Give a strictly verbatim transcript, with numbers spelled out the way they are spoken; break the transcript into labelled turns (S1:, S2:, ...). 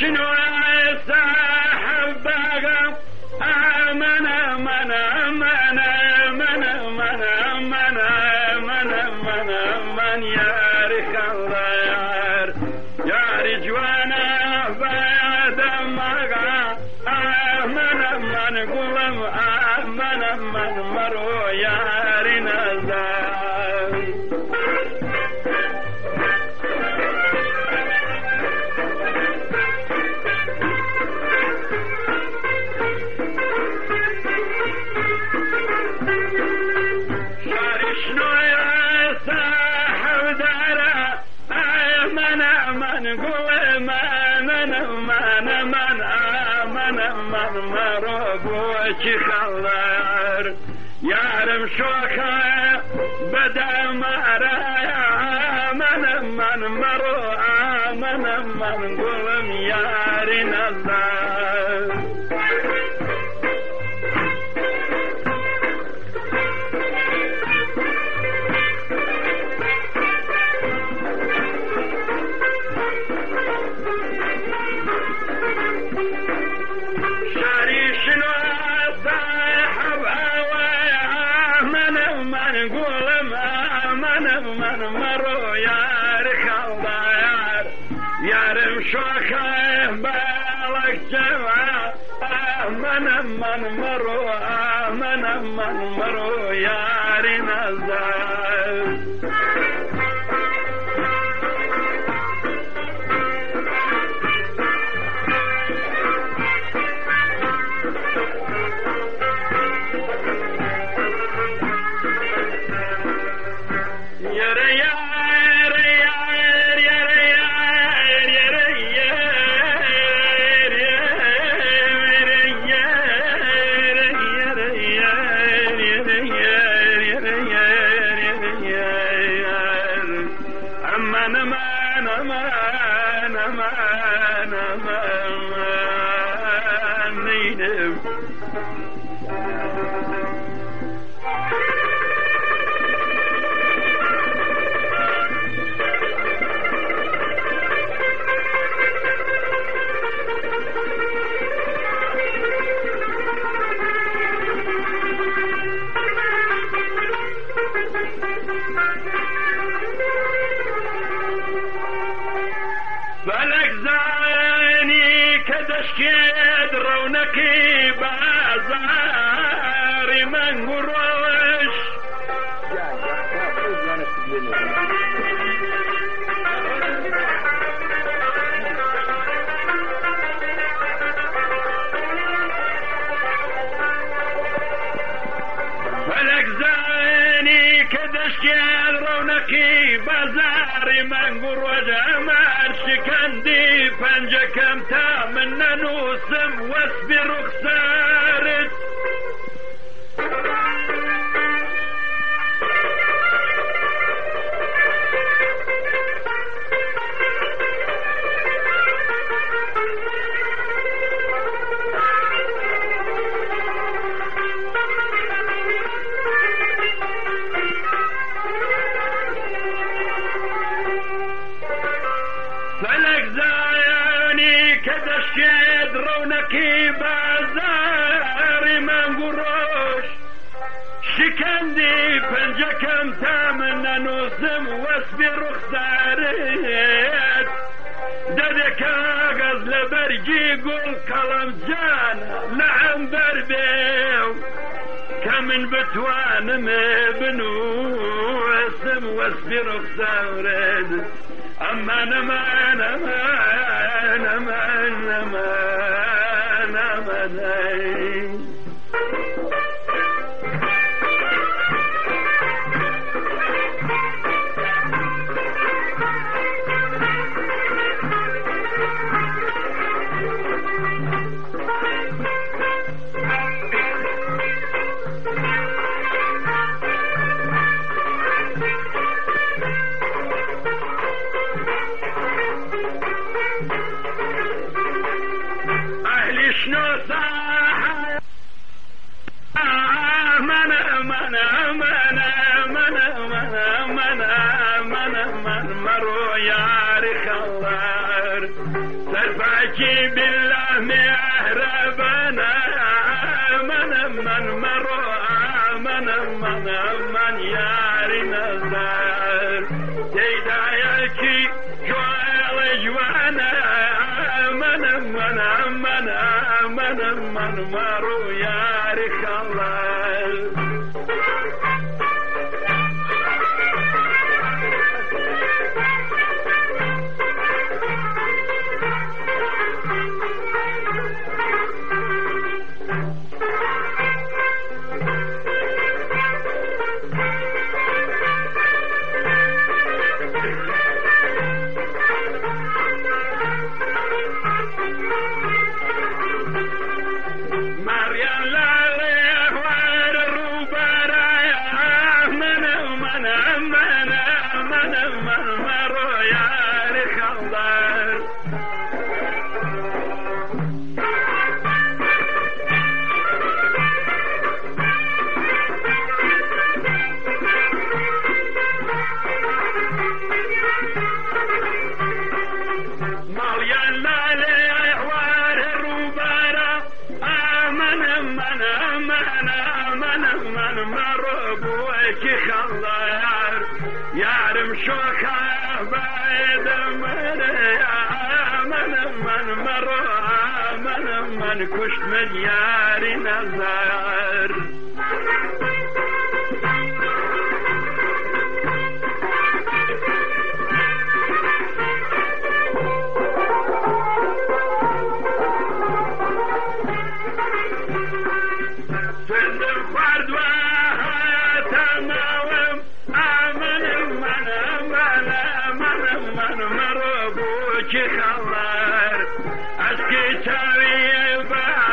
S1: شنو ساحب بقى آمن آمن آمن آمن آمن آمن آمن آمن آمن يا رخ الله يار يا رجوانا بعد مقا آمن آمن قلم آمن آمن مرو يار نزار خلار يارم شوكا بدا مرايا من من مرو من من قلم ياري نظار شوكه بالك جمع من من مرو من من مرو ياري نزار فلك زاني كدشكيد رونكي بازاري من قروش فلك زاني كدشكيد رونكي بازاري من قروش أمار شكندي فنجكم تامن نوسم واصبر خسارت فلك زاياني كدشيد رونكي بازاري من قروش شكندي فنجكم تامن نوسم واصبر خسارت ددك اغز لبرجي قول كلام جانا نعم بربيو كمن بتوان بنوسم واصبر خسارت أما نما نما نما نما نما شنو صاح من من من من من من من مرو يا رخوار سرفاكي مهربانا من من مرو من من من یاری نزار دیدایکی جوال جوانا من من من من من مرو یاری خلال يعرم شوكا بعيد من من من مرو من من كشت من ياري نزار خبر از که تاوی با